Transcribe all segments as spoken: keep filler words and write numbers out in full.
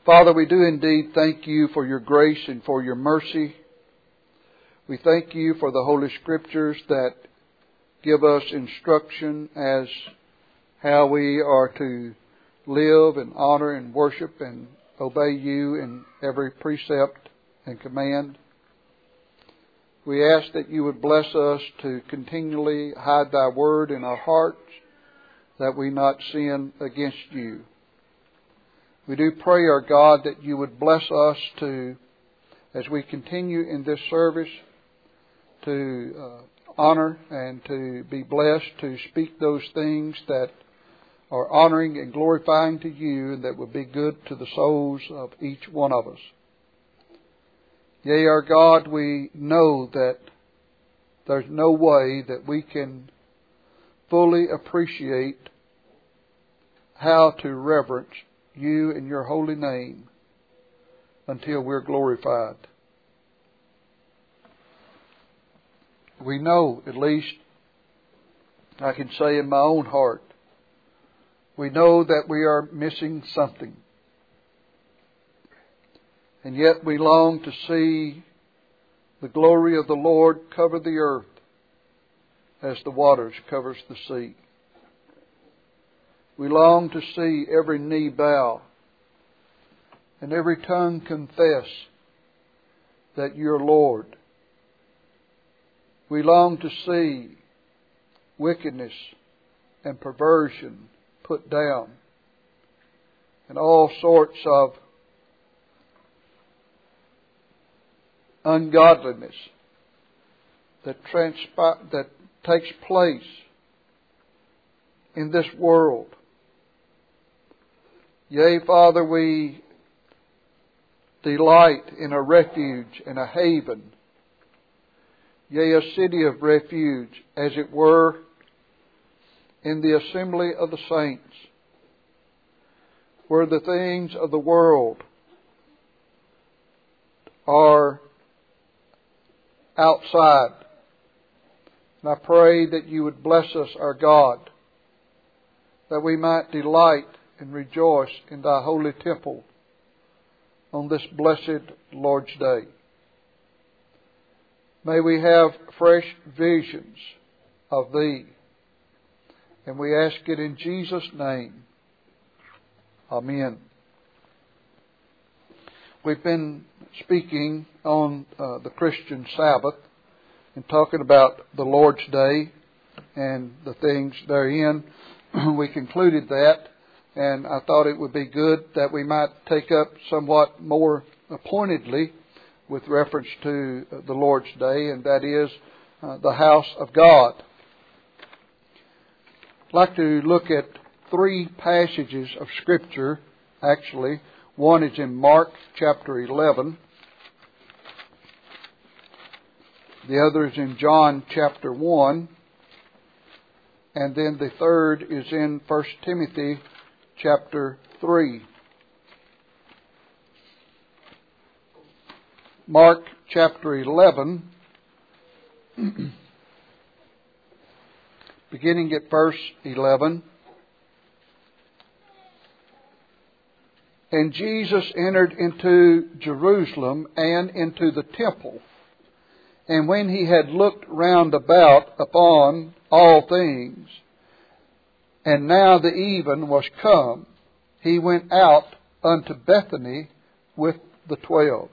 Father, we do indeed thank you for your grace and for your mercy. We thank you for the Holy Scriptures that give us instruction as how we are to live and honor and worship and obey you in every precept and command. We ask that you would bless us to continually hide thy word in our hearts, that we not sin against you. We do pray, our God, that you would bless us to, as we continue in this service, to uh, honor and to be blessed to speak those things that are honoring and glorifying to you and that will be good to the souls of each one of us. Yea, our God, we know that there's no way that we can fully appreciate how to reverence you and your holy name until we're glorified. We know, at least I can say in my own heart, we know that we are missing something. And yet we long to see the glory of the Lord cover the earth as the waters covers the sea. We long to see every knee bow and every tongue confess that you're Lord. We long to see wickedness and perversion put down and all sorts of ungodliness that transpi- that takes place in this world. Yea, Father, we delight in a refuge and a haven, yea, a city of refuge, as it were, in the assembly of the saints, where the things of the world are outside. And I pray that you would bless us, our God, that we might delight and rejoice in thy holy temple on this blessed Lord's Day. May we have fresh visions of thee. And we ask it in Jesus' name. Amen. We've been speaking on uh, the Christian Sabbath and talking about the Lord's Day and the things therein. We concluded that, and I thought it would be good that we might take up somewhat more pointedly with reference to the Lord's Day, and that is uh, the house of God. I'd like to look at three passages of Scripture, actually. One is in Mark chapter eleven. The other is in John chapter one. And then the third is in First Timothy chapter three. Mark chapter eleven, beginning at verse eleven. And Jesus entered into Jerusalem and into the temple. And when he had looked round about upon all things, and now the even was come, he went out unto Bethany with the twelve.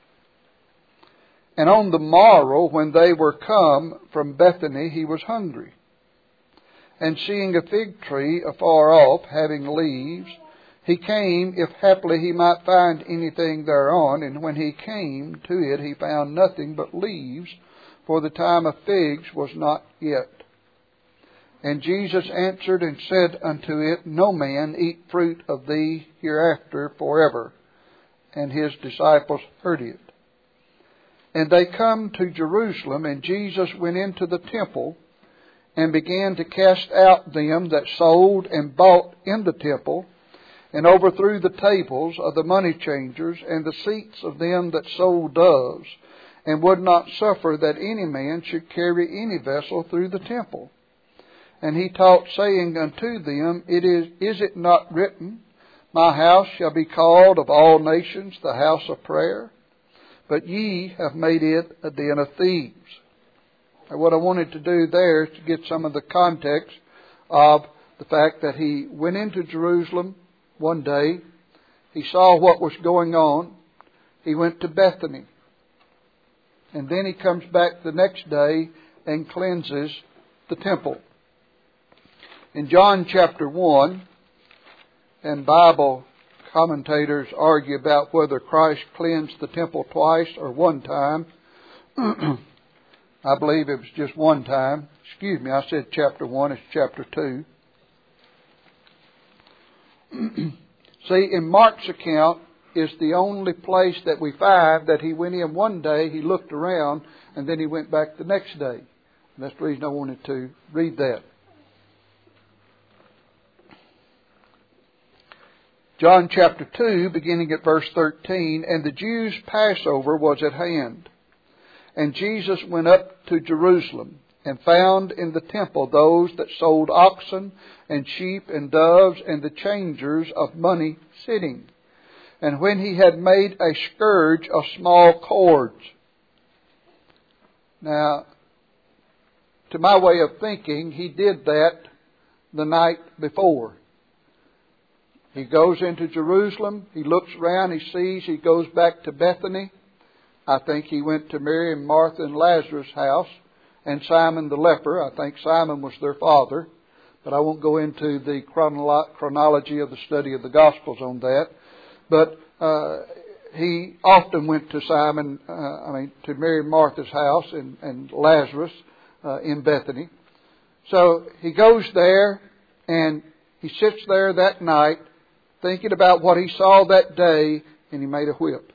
And on the morrow, when they were come from Bethany, he was hungry. And seeing a fig tree afar off, having leaves, he came, if haply he might find anything thereon. And when he came to it, he found nothing but leaves, for the time of figs was not yet. And Jesus answered and said unto it, No man eat fruit of thee hereafter forever. And his disciples heard it. And they come to Jerusalem, and Jesus went into the temple, and began to cast out them that sold and bought in the temple, and overthrew the tables of the money changers and the seats of them that sold doves, and would not suffer that any man should carry any vessel through the temple. And he taught, saying unto them, It is, is it not written, My house shall be called of all nations the house of prayer, but ye have made it a den of thieves. And what I wanted to do there is to get some of the context of the fact that he went into Jerusalem one day. He saw what was going on. He went to Bethany. And then he comes back the next day and cleanses the temple. In John chapter one, and Bible commentators argue about whether Christ cleansed the temple twice or one time. I believe it was just one time. Excuse me, I said chapter one, it's chapter two. See, in Mark's account is the only place that we find that he went in one day, he looked around, and then he went back the next day. And that's the reason I wanted to read that. John chapter two, beginning at verse thirteen, and the Jews' Passover was at hand. And Jesus went up to Jerusalem, and found in the temple those that sold oxen and sheep and doves, and the changers of money sitting. And when he had made a scourge of small cords. Now, to my way of thinking, he did that the night before. He goes into Jerusalem, he looks around, he sees, he goes back to Bethany. I think he went to Mary and Martha and Lazarus' house, and Simon the leper. I think Simon was their father, but I won't go into the chronolo- chronology of the study of the Gospels on that. But uh, he often went to Simon, uh, I mean, to Mary and Martha's house and, and Lazarus uh, in Bethany. So he goes there, and he sits there that night, thinking about what he saw that day, and he made a whip.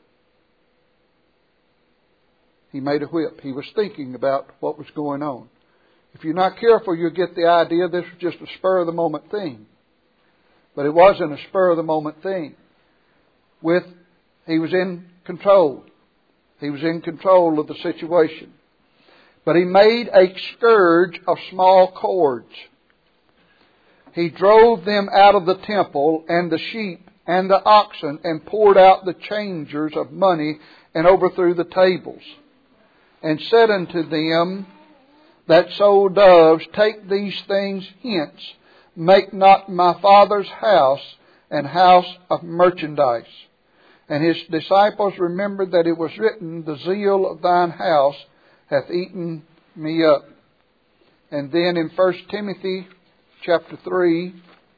He made a whip. He was thinking about what was going on. If you're not careful, you'll get the idea this was just a spur-of-the-moment thing. But it wasn't a spur-of-the-moment thing. With, he was in control. He was in control of the situation. But he made a scourge of small cords. He drove them out of the temple, and the sheep and the oxen, and poured out the changers of money, and overthrew the tables. And said unto them that sold doves, Take these things hence, make not my Father's house an house of merchandise. And his disciples remembered that it was written, The zeal of thine house hath eaten me up. And then in First Timothy chapter three,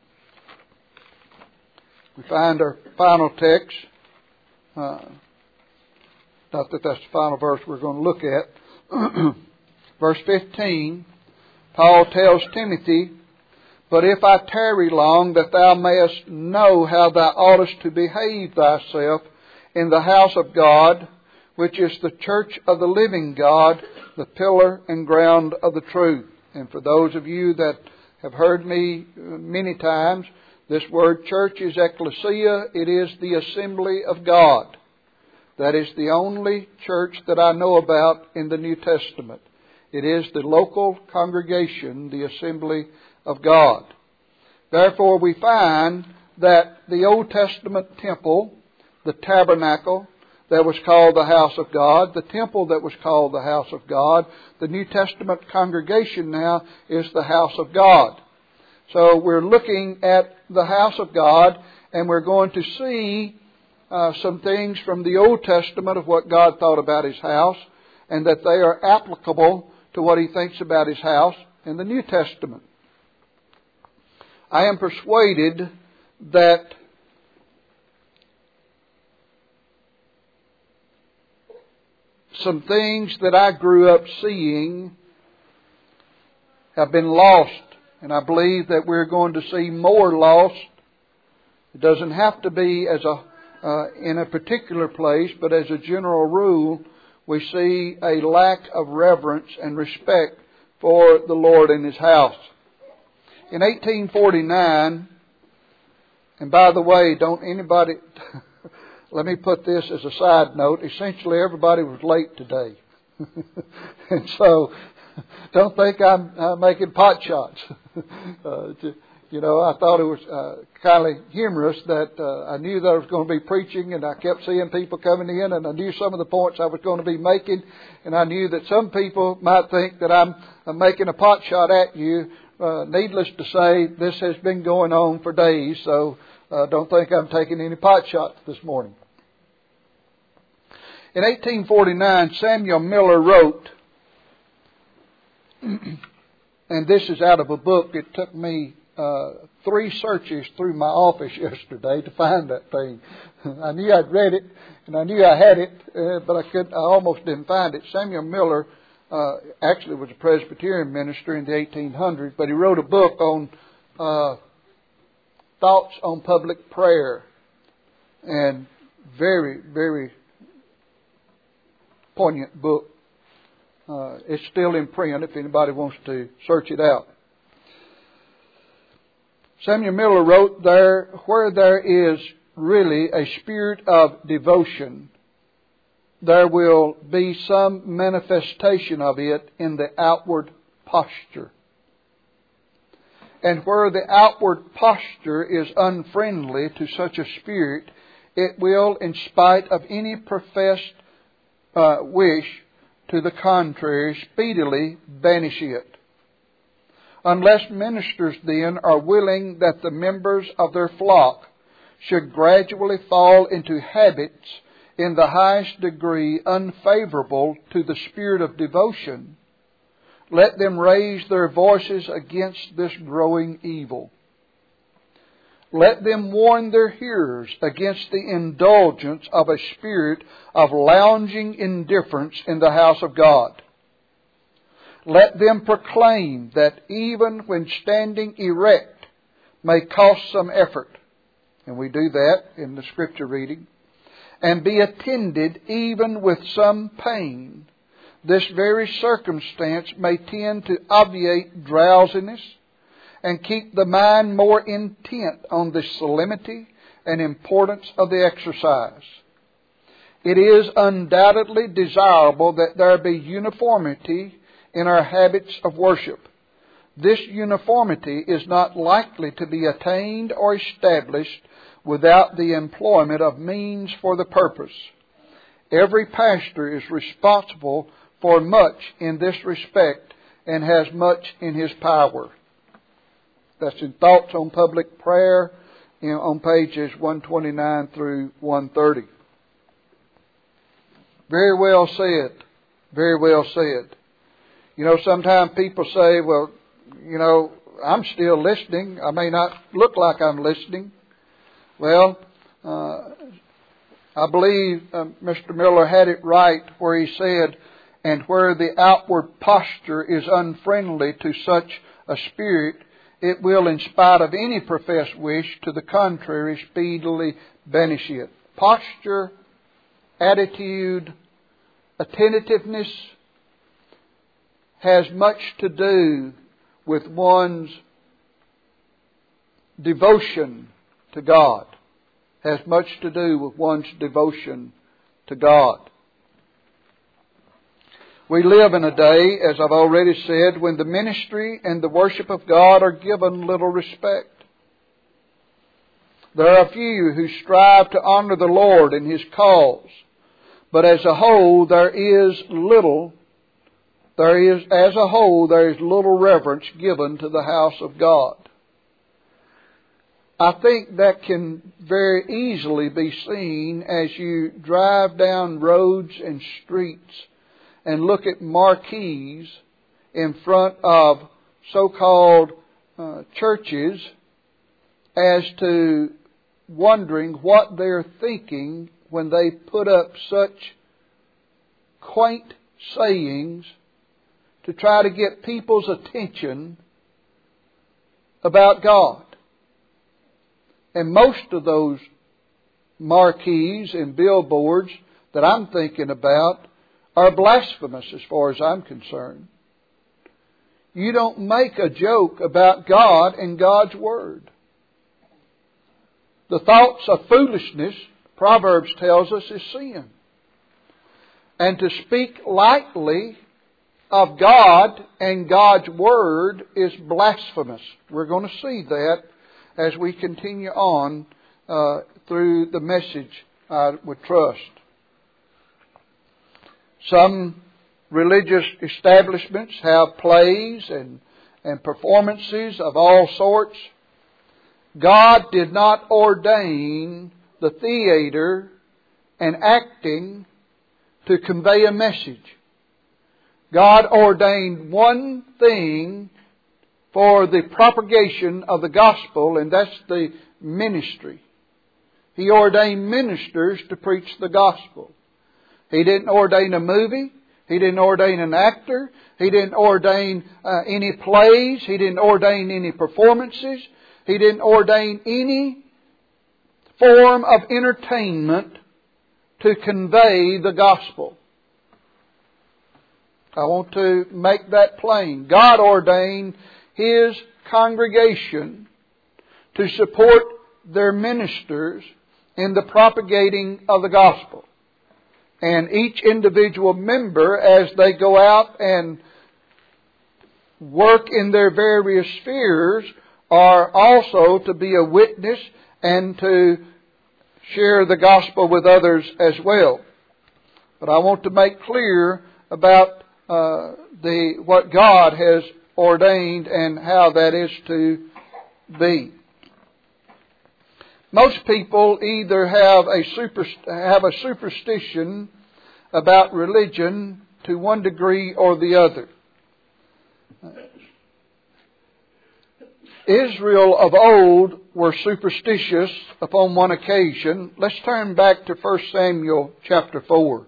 we find our final text. Uh, not that that's the final verse we're going to look at. Verse fifteen, Paul tells Timothy, But if I tarry long, that thou mayest know how thou oughtest to behave thyself in the house of God, which is the church of the living God, the pillar and ground of the truth. And for those of you that have heard me many times, this word church is ecclesia. It is the assembly of God. That is the only church that I know about in the New Testament. It is the local congregation, the assembly of God. Therefore, we find that the Old Testament temple, the tabernacle that was called the house of God, the temple that was called the house of God, the New Testament congregation now is the house of God. So we're looking at the house of God, and we're going to see uh, some things from the Old Testament of what God thought about His house, and that they are applicable to what He thinks about His house in the New Testament. I am persuaded that some things that I grew up seeing have been lost, and I believe that we're going to see more lost. It doesn't have to be as a uh, in a particular place, but as a general rule, we see a lack of reverence and respect for the Lord and His house. In eighteen forty-nine, and by the way, don't anybody, let me put this as a side note, essentially everybody was late today. And so, don't think I'm uh, making pot shots. uh, You know, I thought it was uh, kind of humorous that uh, I knew that I was going to be preaching, and I kept seeing people coming in, and I knew some of the points I was going to be making, and I knew that some people might think that I'm, I'm making a pot shot at you. Uh, needless to say, this has been going on for days, so uh, don't think I'm taking any pot shots this morning. In eighteen forty-nine, Samuel Miller wrote, and this is out of a book. It took me uh, three searches through my office yesterday to find that thing. I knew I'd read it, and I knew I had it, uh, but I could I almost didn't find it. Samuel Miller uh, actually was a Presbyterian minister in the eighteen hundreds, but he wrote a book on uh, thoughts on public prayer, and very, very poignant book. Uh, it's still in print if anybody wants to search it out. Samuel Miller wrote, there, where there is really a spirit of devotion, there will be some manifestation of it in the outward posture. And where the outward posture is unfriendly to such a spirit, it will, in spite of any professed uh, wish to the contrary, speedily banish it. Unless ministers then are willing that the members of their flock should gradually fall into habits in the highest degree unfavorable to the spirit of devotion, let them raise their voices against this growing evil. Let them warn their hearers against the indulgence of a spirit of lounging indifference in the house of God. Let them proclaim that even when standing erect may cost some effort, and we do that in the scripture reading, and be attended even with some pain. This very circumstance may tend to obviate drowsiness and keep the mind more intent on the solemnity and importance of the exercise. It is undoubtedly desirable that there be uniformity in our habits of worship. This uniformity is not likely to be attained or established without the employment of means for the purpose. Every pastor is responsible for much in this respect and has much in his power. That's in Thoughts on Public Prayer, you know, on pages one twenty-nine through one thirty. Very well said. Very well said. You know, sometimes people say, well, you know, I'm still listening. I may not look like I'm listening. Well, uh, I believe uh, Mister Miller had it right where he said, and where the outward posture is unfriendly to such a spirit, it will, in spite of any professed wish to the contrary, speedily banish it. Posture, attitude, attentiveness has much to do with one's devotion to God. Has much to do with one's devotion to God. We live in a day, as I've already said, when the ministry and the worship of God are given little respect. There are a few who strive to honor the Lord in His cause, but as a whole there is little, there is, as a whole, there is little reverence given to the house of God. I think that can very easily be seen as you drive down roads and streets and look at marquees in front of so-called uh, churches as to wondering what they're thinking when they put up such quaint sayings to try to get people's attention about God. And most of those marquees and billboards that I'm thinking about are blasphemous as far as I'm concerned. You don't make a joke about God and God's Word. The thoughts of foolishness, Proverbs tells us, is sin. And to speak lightly of God and God's Word is blasphemous. We're going to see that as we continue on uh, through the message, I would trust. Some religious establishments have plays and, and performances of all sorts. God did not ordain the theater and acting to convey a message. God ordained one thing for the propagation of the gospel, and that's the ministry. He ordained ministers to preach the gospel. He didn't ordain a movie. He didn't ordain an actor. He didn't ordain uh, any plays. He didn't ordain any performances. He didn't ordain any form of entertainment to convey the gospel. I want to make that plain. God ordained His congregation to support their ministers in the propagating of the gospel. And each individual member, as they go out and work in their various spheres, are also to be a witness and to share the gospel with others as well. But I want to make clear about uh, the what God has ordained and how that is to be. Most people either have a super, have a superstition about religion to one degree or the other. Israel of old were superstitious upon one occasion. Let's turn back to First Samuel chapter four.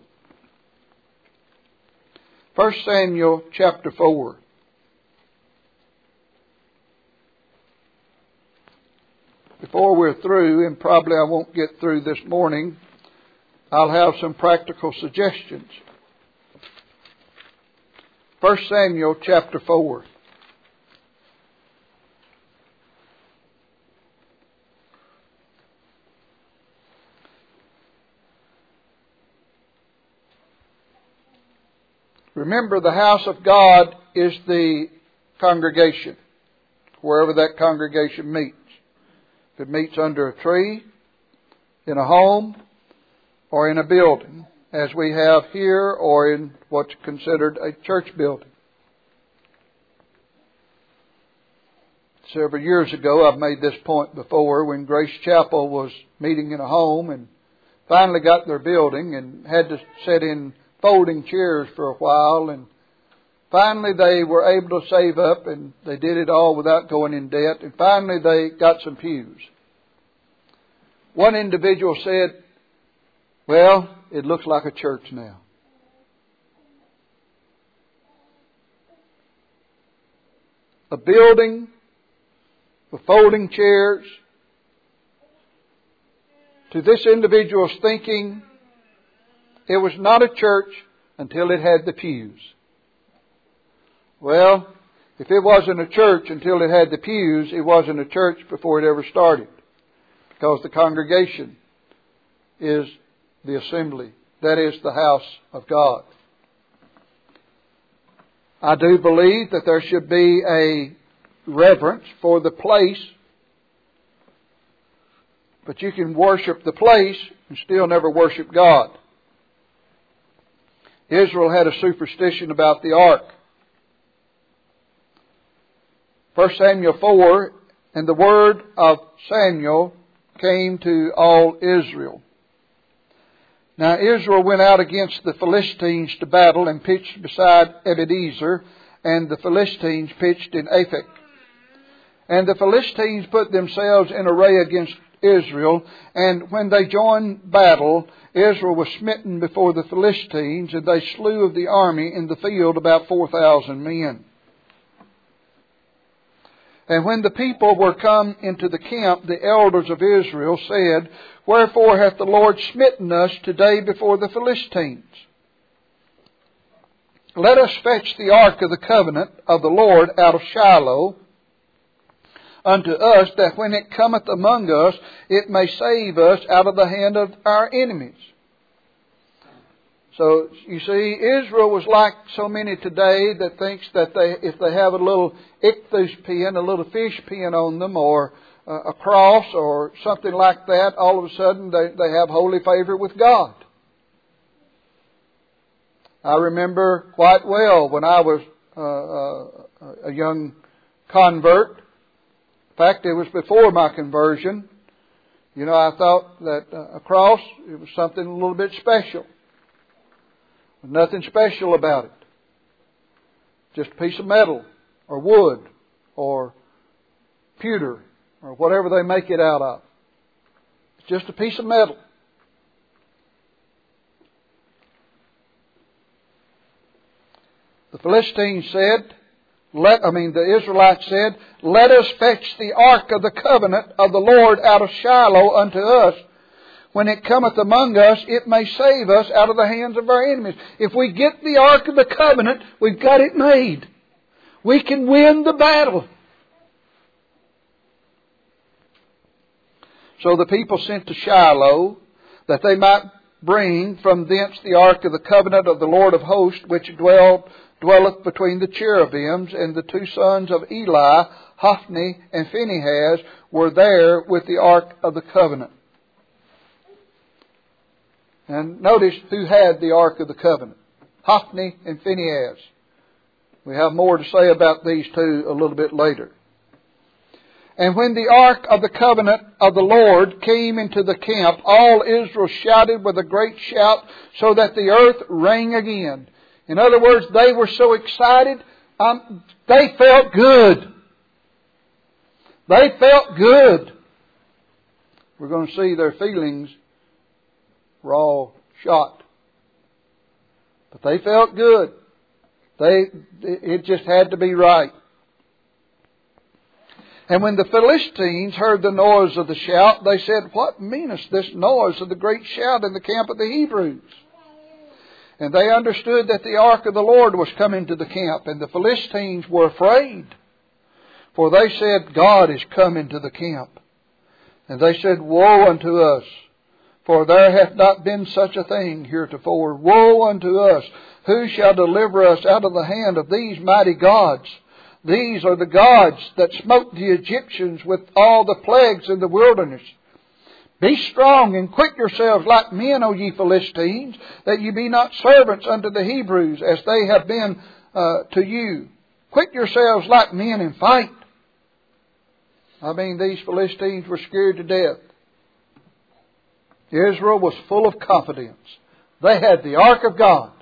First Samuel chapter four. Before we're through, and probably I won't get through this morning, I'll have some practical suggestions. First Samuel chapter four. Remember, the house of God is the congregation, wherever that congregation meets. If it meets under a tree, in a home, or in a building, as we have here, or in what's considered a church building. Several years ago, I've made this point before, when Grace Chapel was meeting in a home and finally got their building and had to sit in folding chairs for a while, and finally they were able to save up, and they did it all without going in debt, and finally they got some pews. One individual said, "Well, it looks like a church now." A building with folding chairs. To this individual's thinking, it was not a church until it had the pews. Well, if it wasn't a church until it had the pews, it wasn't a church before it ever started. Because the congregation is the assembly. That is the house of God. I do believe that there should be a reverence for the place. But you can worship the place and still never worship God. Israel had a superstition about the ark. First Samuel four, and the word of Samuel came to all Israel. Now Israel went out against the Philistines to battle and pitched beside Ebenezer, and the Philistines pitched in Aphek. And the Philistines put themselves in array against Israel, and when they joined battle, Israel was smitten before the Philistines, and they slew of the army in the field about four thousand men. And when the people were come into the camp, the elders of Israel said, "Wherefore hath the Lord smitten us today before the Philistines? Let us fetch the ark of the covenant of the Lord out of Shiloh unto us, that when it cometh among us, it may save us out of the hand of our enemies." So, you see, Israel was like so many today that thinks that they, if they have a little ichthus pin, a little fish pin on them, or uh, a cross, or something like that, all of a sudden they, they have holy favor with God. I remember quite well when I was uh, uh, a young convert. In fact, it was before my conversion. You know, I thought that uh, a cross, it was something a little bit special. Nothing special about it. Just a piece of metal or wood or pewter or whatever they make it out of. It's just a piece of metal. The Philistines said, let, I mean the Israelites said, let us fetch the ark of the covenant of the Lord out of Shiloh unto us. When it cometh among us, it may save us out of the hands of our enemies. If we get the Ark of the Covenant, we've got it made. We can win the battle. So the people sent to Shiloh, that they might bring from thence the Ark of the Covenant of the Lord of hosts, which dwelled, dwelleth between the cherubims, and the two sons of Eli, Hophni and Phinehas, were there with the Ark of the Covenant. And notice who had the Ark of the Covenant. Hophni and Phinehas. We have more to say about these two a little bit later. And when the Ark of the Covenant of the Lord came into the camp, all Israel shouted with a great shout, so that the earth rang again. In other words, they were so excited, um, they felt good. They felt good. We're going to see their feelings were all shot. But they felt good. They, it just had to be right. And when the Philistines heard the noise of the shout, they said, what meaneth this noise of the great shout in the camp of the Hebrews? And they understood that the ark of the Lord was coming to the camp, and the Philistines were afraid. For they said, God is come into the camp. And they said, woe unto us! For there hath not been such a thing heretofore. Woe unto us! Who shall deliver us out of the hand of these mighty gods? These are the gods that smote the Egyptians with all the plagues in the wilderness. Be strong and quit yourselves like men, O ye Philistines, that ye be not servants unto the Hebrews, as they have been uh, to you. Quit yourselves like men and fight. I mean, these Philistines were scared to death. Israel was full of confidence. They had the Ark of God.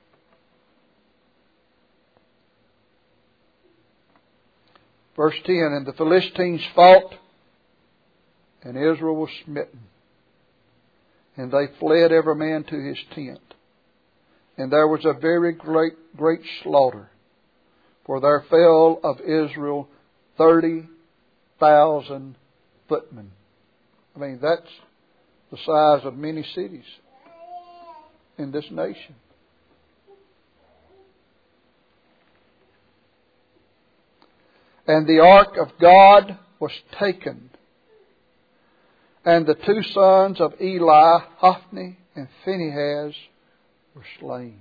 Verse ten, and the Philistines fought, and Israel was smitten. And they fled every man to his tent. And there was a very great, great slaughter. For there fell of Israel thirty thousand footmen. I mean, that's the size of many cities in this nation. And the ark of God was taken, and the two sons of Eli, Hophni and Phinehas, were slain.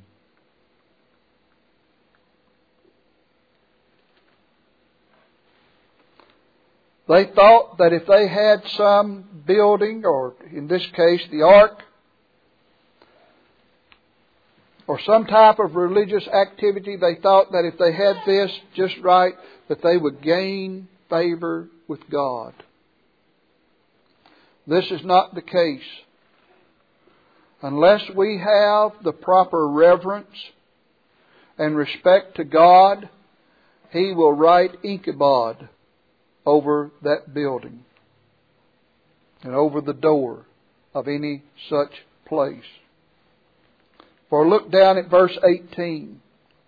They thought that if they had some building, or in this case the ark, or some type of religious activity, they thought that if they had this just right, that they would gain favor with God. This is not the case. Unless we have the proper reverence and respect to God, He will write Ichabod over that building and over the door of any such place. For look down at verse eighteen.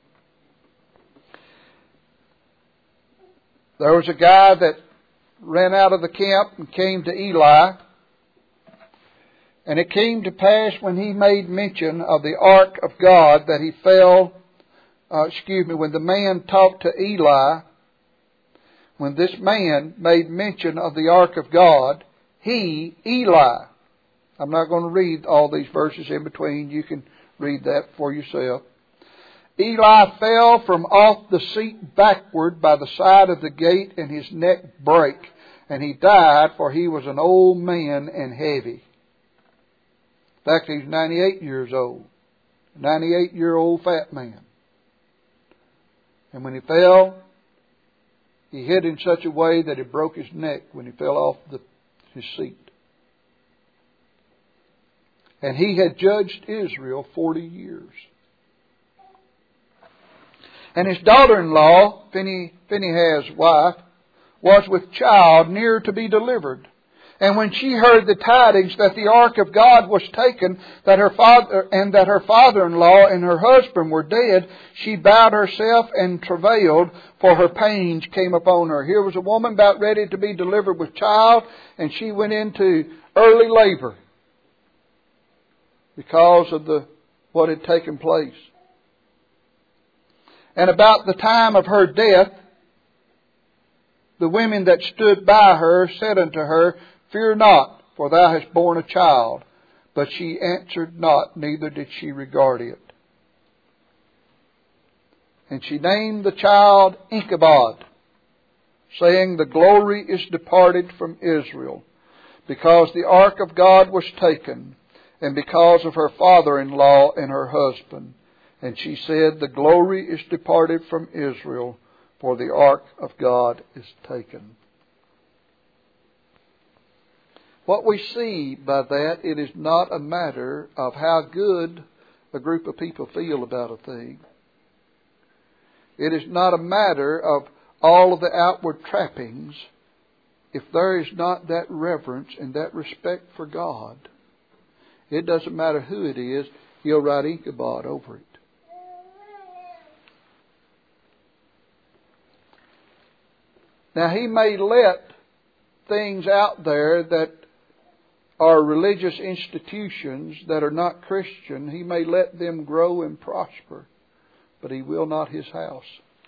There was a guy that ran out of the camp and came to Eli. And it came to pass when he made mention of the ark of God that he fell, uh, excuse me, when the man talked to Eli, when this man made mention of the ark of God, he, Eli, I'm not going to read all these verses in between. You can read that for yourself. Eli fell from off the seat backward by the side of the gate, and his neck brake. And he died, for he was an old man and heavy. In fact, he's ninety-eight years old. ninety-eight-year-old fat man. And when he fell, he hit in such a way that he broke his neck when he fell off the, his seat. And he had judged Israel forty years. And his daughter-in-law, Phinehas' wife, was with child near to be delivered. And when she heard the tidings that the ark of God was taken, that her father and that her father-in-law and her husband were dead, she bowed herself and travailed, for her pains came upon her. Here was a woman about ready to be delivered with child, and she went into early labor because of the what had taken place. And about the time of her death, the women that stood by her said unto her, Fear not, for thou hast borne a child. But she answered not, neither did she regard it. And she named the child Ichabod, saying, The glory is departed from Israel, because the ark of God was taken, and because of her father-in-law and her husband. And she said, The glory is departed from Israel, for the ark of God is taken. What we see by that, it is not a matter of how good a group of people feel about a thing. It is not a matter of all of the outward trappings. If there is not that reverence and that respect for God, it doesn't matter who it is, He'll write Ichabod over it. Now, He may let things out there that are religious institutions that are not Christian, He may let them grow and prosper, but He will not His house.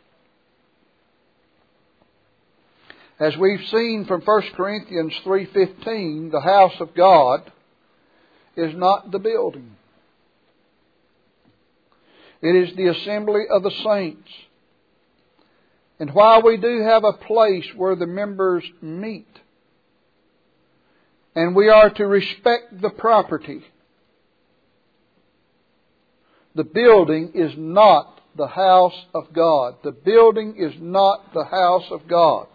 As we've seen from First Corinthians three fifteen, the house of God is not the building. It is the assembly of the saints. And while we do have a place where the members meet, and we are to respect the property, the building is not the house of God. The building is not the house of God.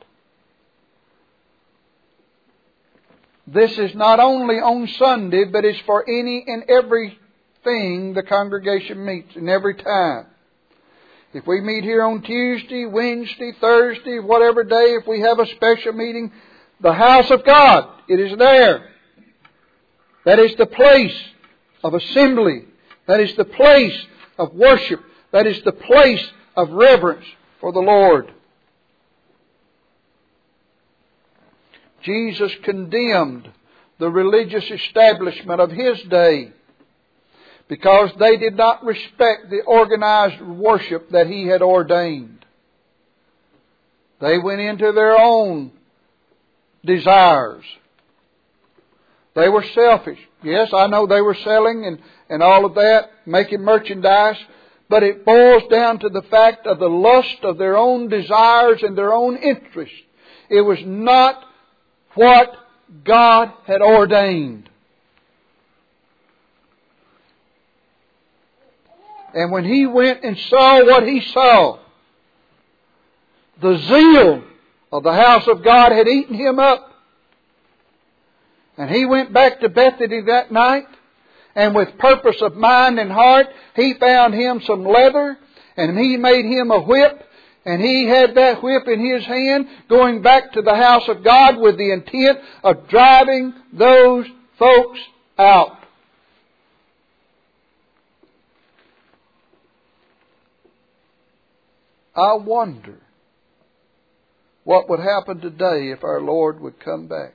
This is not only on Sunday, but it's for any and everything the congregation meets, and every time. If we meet here on Tuesday, Wednesday, Thursday, whatever day, if we have a special meeting, the house of God, it is there. That is the place of assembly. That is the place of worship. That is the place of reverence for the Lord. Jesus condemned the religious establishment of His day because they did not respect the organized worship that He had ordained. They went into their own desires. They were selfish. Yes, I know they were selling and, and all of that, making merchandise, but it boils down to the fact of the lust of their own desires and their own interests. It was not what God had ordained. And when he went and saw what he saw, the zeal of the house of God had eaten him up. And he went back to Bethany that night, and with purpose of mind and heart, he found him some leather, and he made him a whip, and he had that whip in his hand, going back to the house of God with the intent of driving those folks out. I wonder what would happen today if our Lord would come back.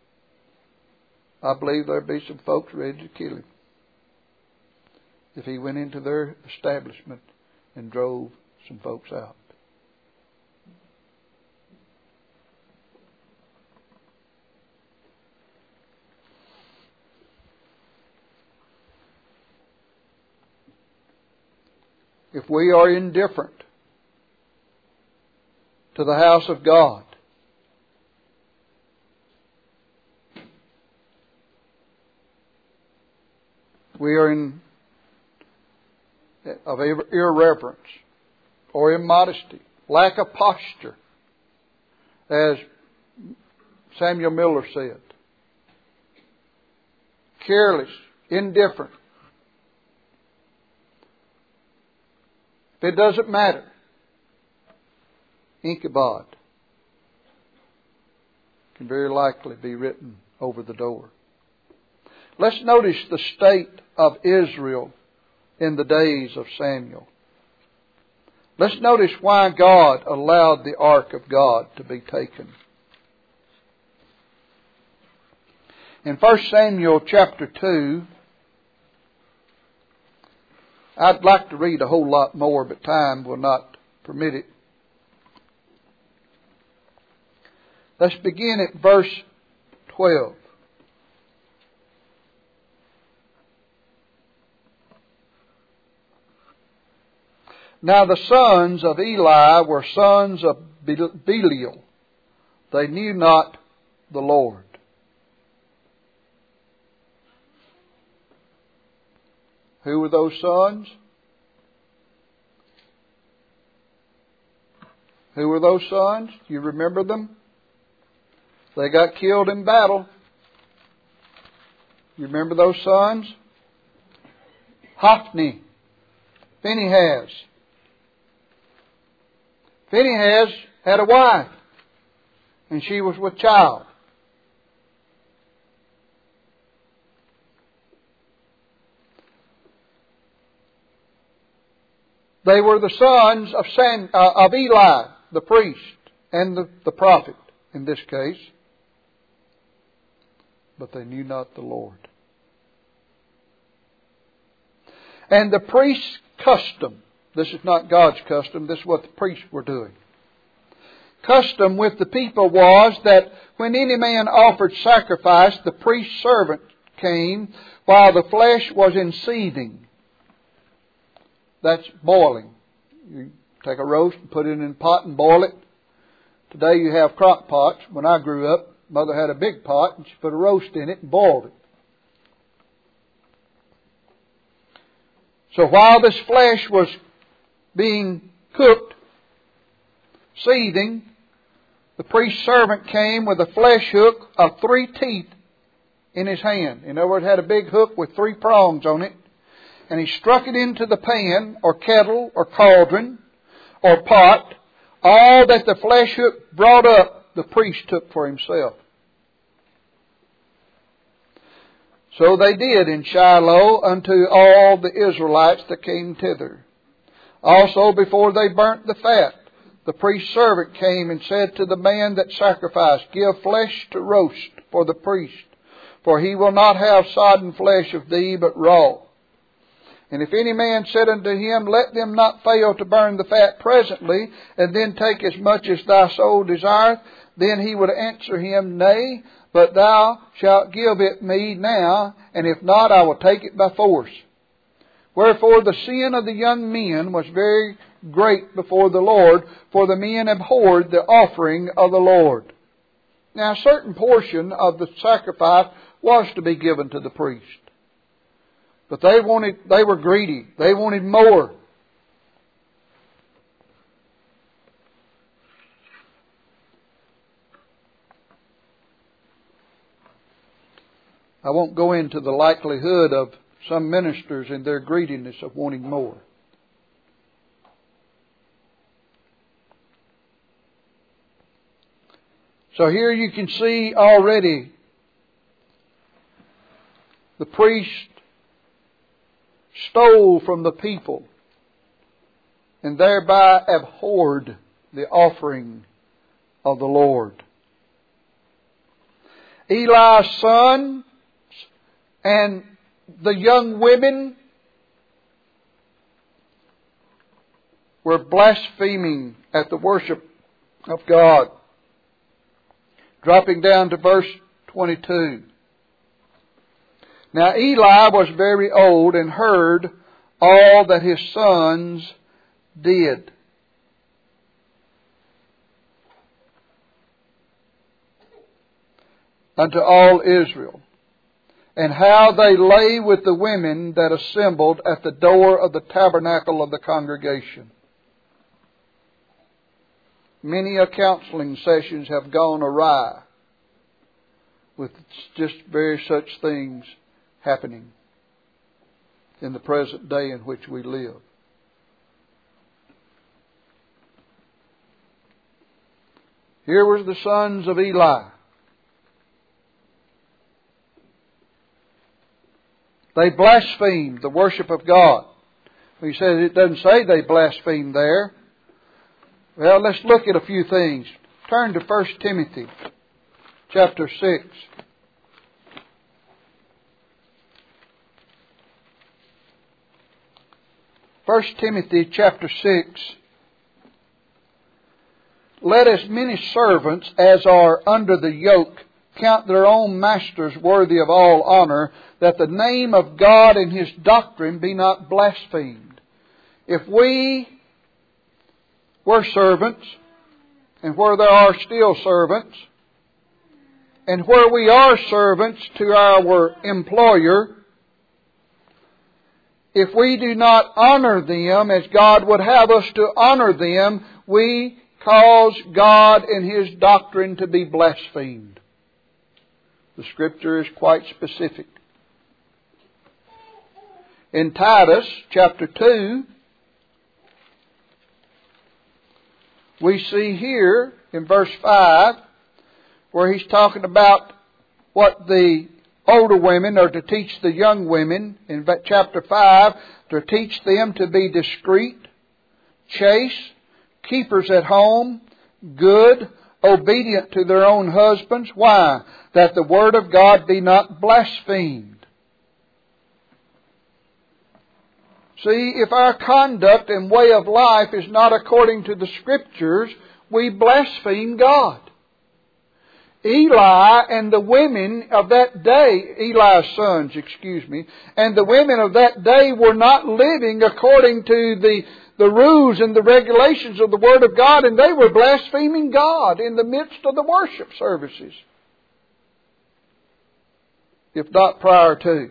I believe there'd be some folks ready to kill Him if He went into their establishment and drove some folks out. if we are indifferent to the house of God, we are in of irreverence or immodesty, lack of posture, as Samuel Miller said. Careless, indifferent. If it doesn't matter, Ichabod can very likely be written over the door. Let's notice the state of Israel in the days of Samuel. Let's notice why God allowed the ark of God to be taken. In First Samuel chapter two, I'd like to read a whole lot more, but time will not permit it. Let's begin at verse twelve. Now the sons of Eli were sons of Belial. They knew not the Lord. Who were those sons? Who were those sons? You remember them? They got killed in battle. You remember those sons? Hophni, Phinehas. Phinehas had a wife, and she was with child. They were the sons of, Sam, uh, of Eli, the priest, and the, the prophet in this case. But they knew not the Lord. And the priest's custom, this is not God's custom, this is what the priests were doing. Custom with the people was that when any man offered sacrifice, the priest's servant came while the flesh was in seething. That's boiling. You take a roast and put it in a pot and boil it. Today you have crock pots. When I grew up, Mother had a big pot and she put a roast in it and boiled it. So while this flesh was being cooked, seething, the priest's servant came with a flesh hook of three teeth in his hand. In other words, it had a big hook with three prongs on it. And he struck it into the pan or kettle or cauldron or pot. All that the flesh hook brought up, the priest took for himself. So they did in Shiloh unto all the Israelites that came thither. Also before they burnt the fat, the priest's servant came and said to the man that sacrificed, Give flesh to roast for the priest, for he will not have sodden flesh of thee, but raw. And if any man said unto him, Let them not fail to burn the fat presently, and then take as much as thy soul desireth, then he would answer him, Nay, but thou shalt give it me now, and if not, I will take it by force. Wherefore the sin of the young men was very great before the Lord, for the men abhorred the offering of the Lord. Now a certain portion of the sacrifice was to be given to the priest. But they wanted, they were greedy. They wanted more. I won't go into the likelihood of some ministers and their greediness of wanting more. So here you can see already the priest stole from the people and thereby abhorred the offering of the Lord. Eli's son and the young women were blaspheming at the worship of God. Dropping down to verse twenty-two. Now Eli was very old and heard all that his sons did. Unto all Israel, and how they lay with the women that assembled at the door of the tabernacle of the congregation. Many a counseling sessions have gone awry with just very such things happening in the present day in which we live. Here was the sons of Eli. They blasphemed the worship of God. He said it doesn't say they blasphemed there. Well, let's look at a few things. Turn to First Timothy chapter six. First Timothy chapter six. Let as many servants as are under the yoke count their own masters worthy of all honor, that the name of God and His doctrine be not blasphemed. If we were servants, and where there are still servants, and where we are servants to our employer, if we do not honor them as God would have us to honor them, we cause God and His doctrine to be blasphemed. The Scripture is quite specific. In Titus chapter two, we see here in verse five where he's talking about what the older women are to teach the young women. In chapter five, to teach them to be discreet, chaste, keepers at home, good, obedient to their own husbands. Why? That the word of God be not blasphemed. See, if our conduct and way of life is not according to the Scriptures, we blaspheme God. Eli and the women of that day, Eli's sons, excuse me, and the women of that day were not living according to the, the rules and the regulations of the Word of God, and they were blaspheming God in the midst of the worship services, if not prior to.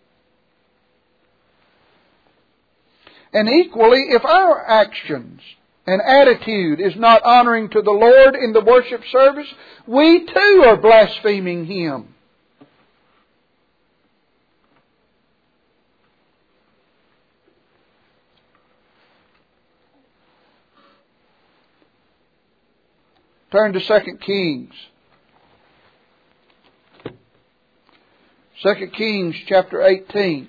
And equally, if our actions and attitude is not honoring to the Lord in the worship service, we too are blaspheming Him. Turn to Second Kings. Second Kings chapter eighteen.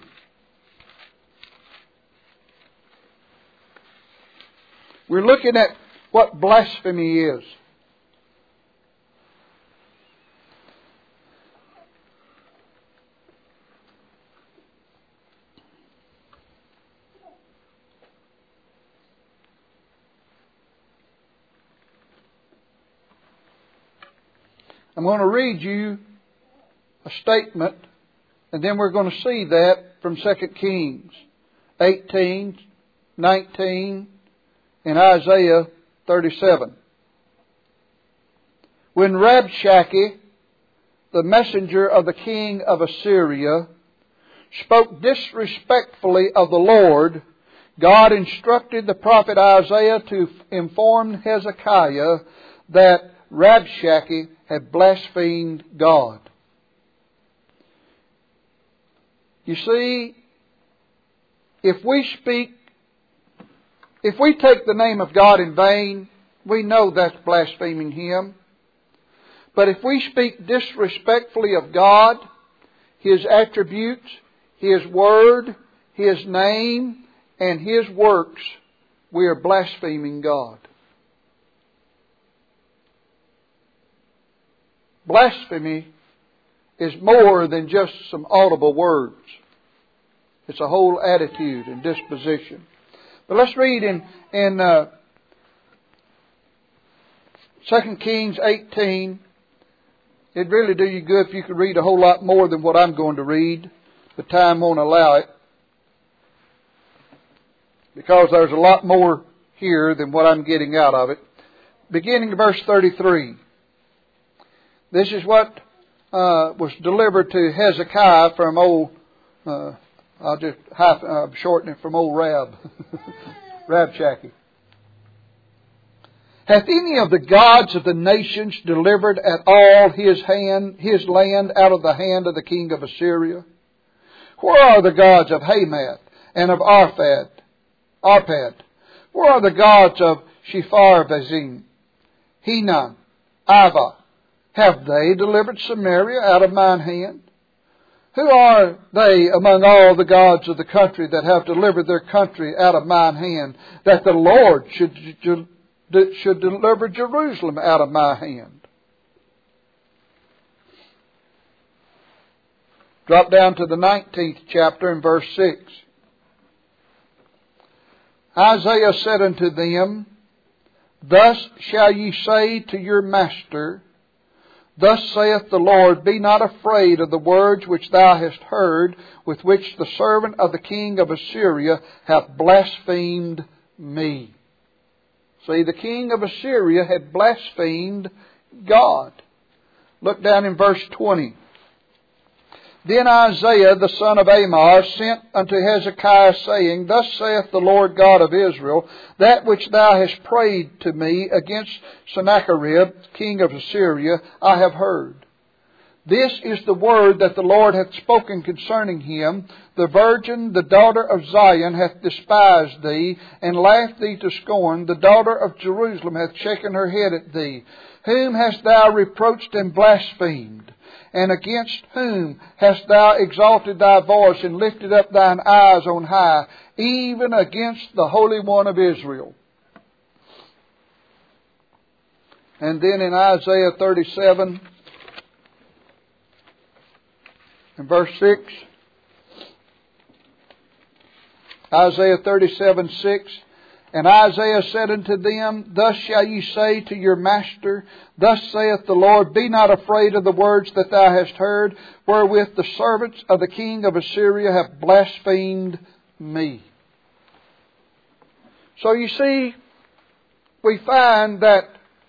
We're looking at what blasphemy is. I'm going to read you a statement, and then we're going to see that from Second Kings eighteen, nineteen, in Isaiah thirty-seven. When Rabshakeh, the messenger of the king of Assyria, spoke disrespectfully of the Lord, God instructed the prophet Isaiah to inform Hezekiah that Rabshakeh had blasphemed God. You see, if we speak If we take the name of God in vain, we know that's blaspheming Him. But if we speak disrespectfully of God, His attributes, His Word, His name, and His works, we are blaspheming God. Blasphemy is more than just some audible words. It's a whole attitude and disposition. But let's read in, in uh, Second Kings eighteen. It'd really do you good if you could read a whole lot more than what I'm going to read. The time won't allow it. Because there's a lot more here than what I'm getting out of it. Beginning of verse thirty-three. This is what uh, was delivered to Hezekiah from old, uh, I'll just half, uh, shorten it from old Rab, Rabshakeh. Hath any of the gods of the nations delivered at all his hand, his land out of the hand of the king of Assyria? Where are the gods of Hamath and of Arphad? Arpad? Where are the gods of Shepharvazim, Hena, Ava? Have they delivered Samaria out of mine hand? Who are they among all the gods of the country that have delivered their country out of mine hand, that the Lord should, should deliver Jerusalem out of my hand? Drop down to the nineteenth chapter and verse six. Isaiah said unto them, Thus shall ye say to your master, Thus saith the Lord, Be not afraid of the words which thou hast heard, with which the servant of the king of Assyria hath blasphemed me. See, the king of Assyria had blasphemed God. Look down in verse twenty. Then Isaiah the son of Amoz sent unto Hezekiah, saying, Thus saith the Lord God of Israel, That which thou hast prayed to me against Sennacherib, king of Assyria, I have heard. This is the word that the Lord hath spoken concerning him. The virgin, the daughter of Zion, hath despised thee, and laughed thee to scorn. The daughter of Jerusalem hath shaken her head at thee. Whom hast thou reproached and blasphemed? And against whom hast thou exalted thy voice and lifted up thine eyes on high, even against the Holy One of Israel? And then in Isaiah thirty-seven, in verse six, Isaiah thirty-seven, six, And Isaiah said unto them, Thus shall ye say to your master, Thus saith the Lord, Be not afraid of the words that thou hast heard, wherewith the servants of the king of Assyria have blasphemed me. So you see, we find that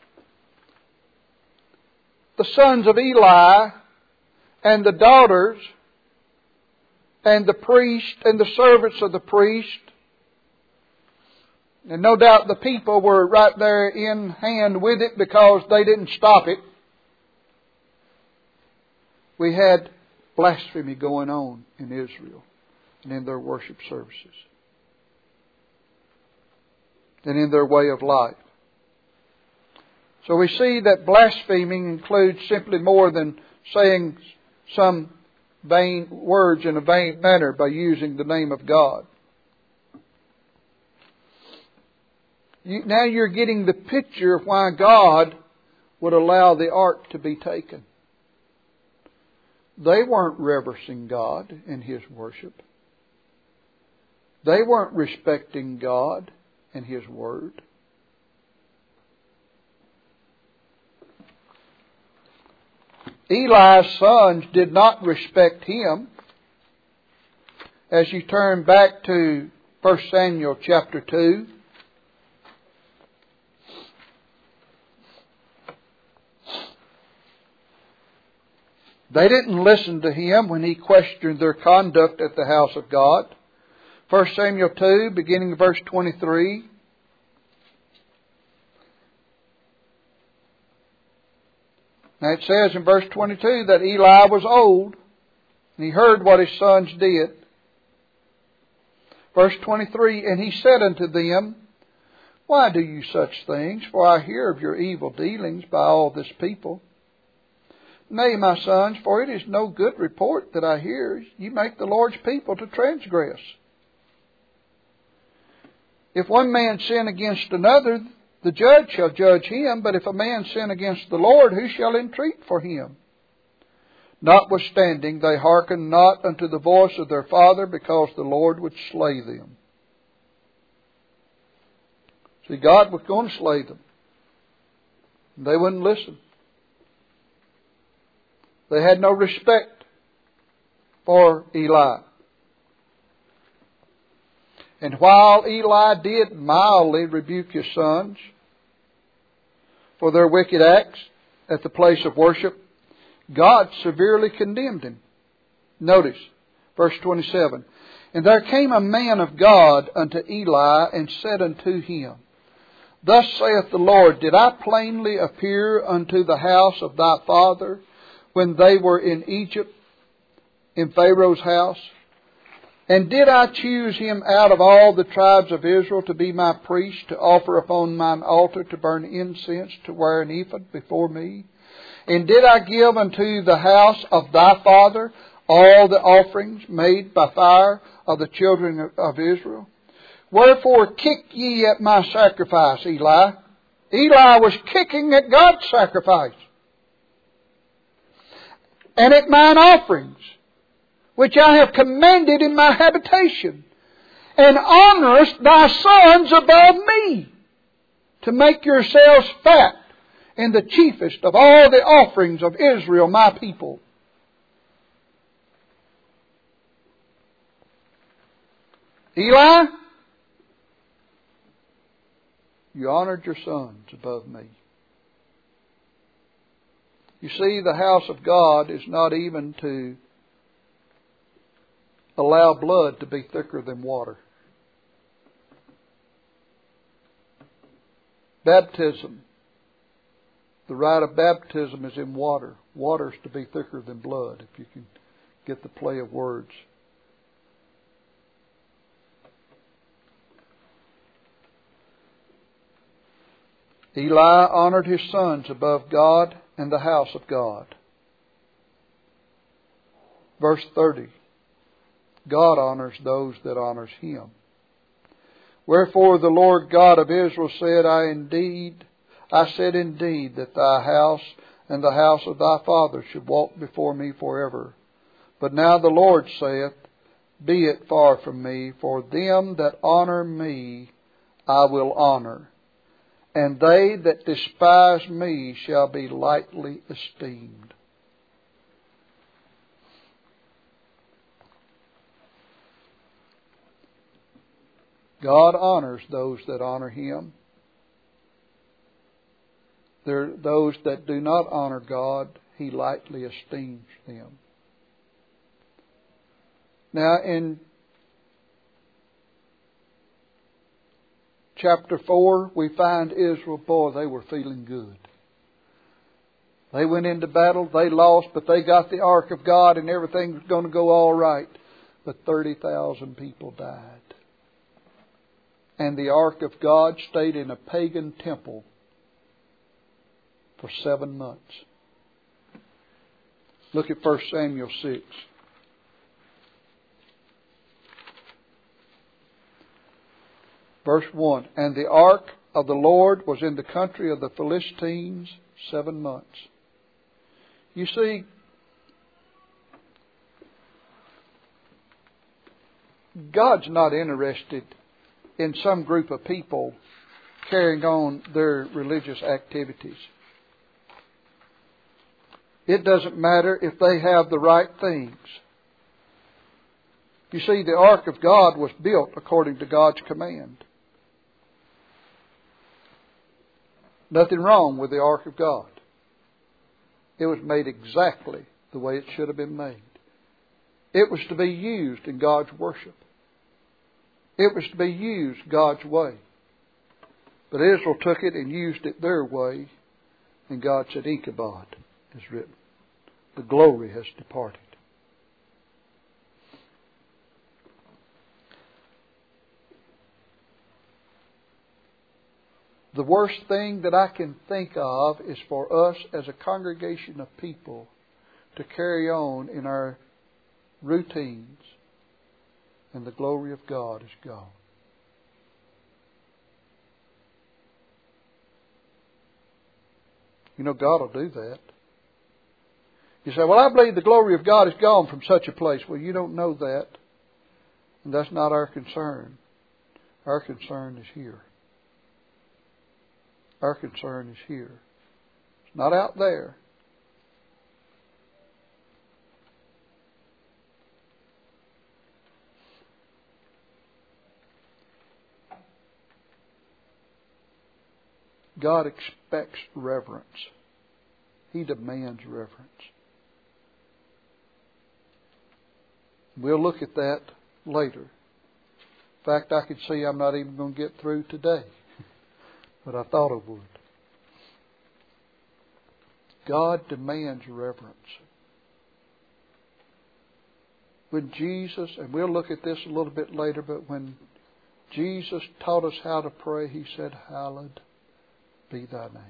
the sons of Eli and the daughters and the priest and the servants of the priest, and no doubt the people were right there in hand with it because they didn't stop it. We had blasphemy going on in Israel and in their worship services and in their way of life. So we see that blaspheming includes simply more than saying some vain words in a vain manner by using the name of God. You, now you're getting the picture of why God would allow the ark to be taken. They weren't reverencing God in His worship. They weren't respecting God and His Word. Eli's sons did not respect Him. As you turn back to First Samuel chapter two, they didn't listen to him when he questioned their conduct at the house of God. First Samuel two, beginning of verse twenty-three. Now it says in verse twenty-two that Eli was old, and he heard what his sons did. Verse twenty-three, And he said unto them, Why do you such things? For I hear of your evil dealings by all this people. Nay, my sons, for it is no good report that I hear. You make the Lord's people to transgress. If one man sin against another, the judge shall judge him. But if a man sin against the Lord, who shall entreat for him? Notwithstanding, they hearkened not unto the voice of their father, because the Lord would slay them. See, God was going to slay them. They wouldn't listen. They had no respect for Eli. And while Eli did mildly rebuke his sons for their wicked acts at the place of worship, God severely condemned him. Notice, verse twenty-seven. And there came a man of God unto Eli, and said unto him, Thus saith the Lord, Did I plainly appear unto the house of thy father when they were in Egypt, in Pharaoh's house? And did I choose him out of all the tribes of Israel to be my priest, to offer upon mine altar, to burn incense, to wear an ephod before me? And did I give unto the house of thy father all the offerings made by fire of the children of Israel? Wherefore kick ye at my sacrifice, Eli? Eli was kicking at God's sacrifice, and at mine offerings, which I have commanded in my habitation, and honourest thy sons above me, to make yourselves fat in the chiefest of all the offerings of Israel, my people. Eli, you honoured your sons above me. You see, the house of God is not even to allow blood to be thicker than water. Baptism, the rite of baptism is in water. Water is to be thicker than blood, if you can get the play of words. Eli honored his sons above God and the house of God. Verse thirty. God honors those that honors him. Wherefore the Lord God of Israel said, I indeed, I said indeed that thy house and the house of thy father should walk before me forever. But now the Lord saith, Be it far from me, for them that honor me I will honor, and they that despise me shall be lightly esteemed. God honors those that honor him. There, those that do not honor God, he lightly esteems them. Now in chapter four, we find Israel, boy, they were feeling good. They went into battle, they lost, but they got the ark of God and everything was going to go all right. But thirty thousand people died. And the ark of God stayed in a pagan temple for seven months. Look at First Samuel six. Verse one. And the ark of the Lord was in the country of the Philistines seven months. You see, God's not interested in some group of people carrying on their religious activities. It doesn't matter if they have the right things. You see, the ark of God was built according to God's command. Nothing wrong with the ark of God. It was made exactly the way it should have been made. It was to be used in God's worship. It was to be used God's way. But Israel took it and used it their way. And God said, Ichabod is written. The glory has departed. The worst thing that I can think of is for us as a congregation of people to carry on in our routines, and the glory of God is gone. You know, God will do that. You say, well, I believe the glory of God is gone from such a place. Well, you don't know that. And that's not our concern. Our concern is here. Our concern is here. It's not out there. God expects reverence. He demands reverence. We'll look at that later. In fact, I could see I'm not even going to get through today. But I thought I would. God demands reverence. When Jesus, and we'll look at this a little bit later, but when Jesus taught us how to pray, He said, "Hallowed be Thy name."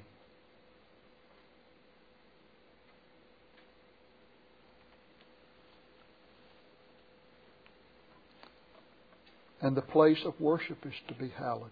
And the place of worship is to be hallowed.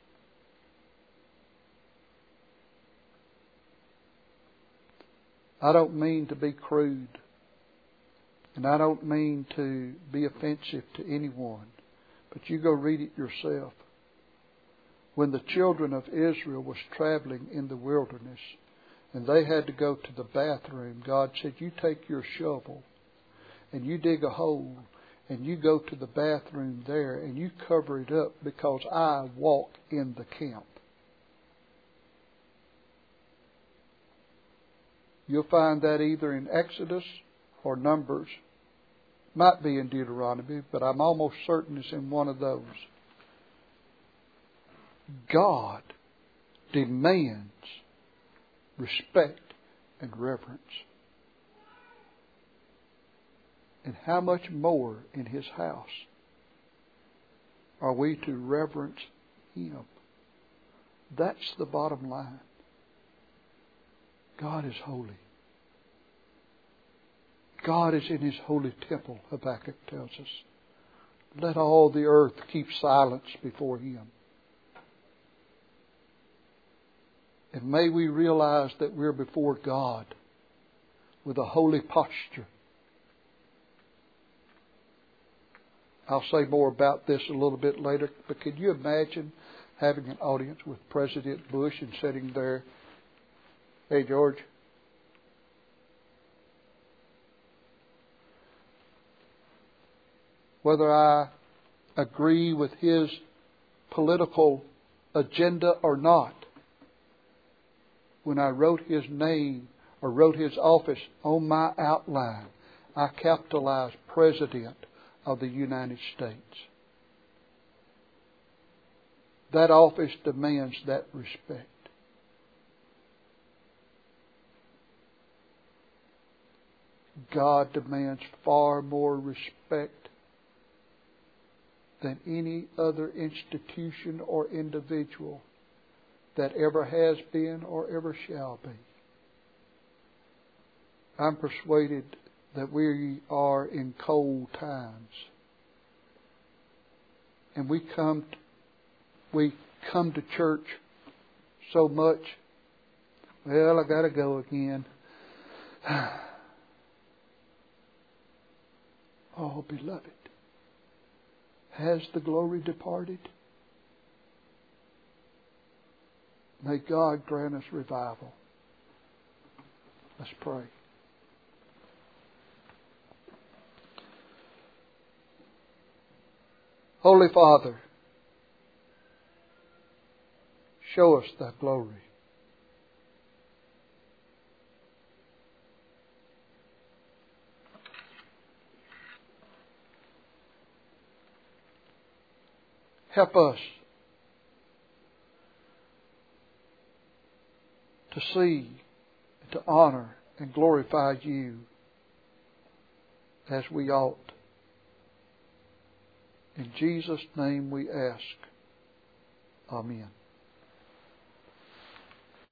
I don't mean to be crude, and I don't mean to be offensive to anyone, but you go read it yourself. When the children of Israel was traveling in the wilderness and they had to go to the bathroom, God said, "You take your shovel and you dig a hole and you go to the bathroom there and you cover it up because I walk in the camp." You'll find that either in Exodus or Numbers. Might be in Deuteronomy, but I'm almost certain it's in one of those. God demands respect and reverence. And how much more in His house are we to reverence Him? That's the bottom line. God is holy. God is in His holy temple, Habakkuk tells us. Let all the earth keep silence before Him. And may we realize that we're before God with a holy posture. I'll say more about this a little bit later, but can you imagine having an audience with President Bush and sitting there, "Hey, George, whether I agree with his political agenda or not, when I wrote his name or wrote his office on my outline, I capitalized President of the United States." That office demands that respect. God demands far more respect than any other institution or individual that ever has been or ever shall be. I'm persuaded that we are in cold times. And we come we come to church so much, "Well, I got to go again." Oh, beloved, has the glory departed? May God grant us revival. Let's pray. Holy Father, show us Thy glory. Help us to see, to honor, and glorify You as we ought. In Jesus' name we ask. Amen.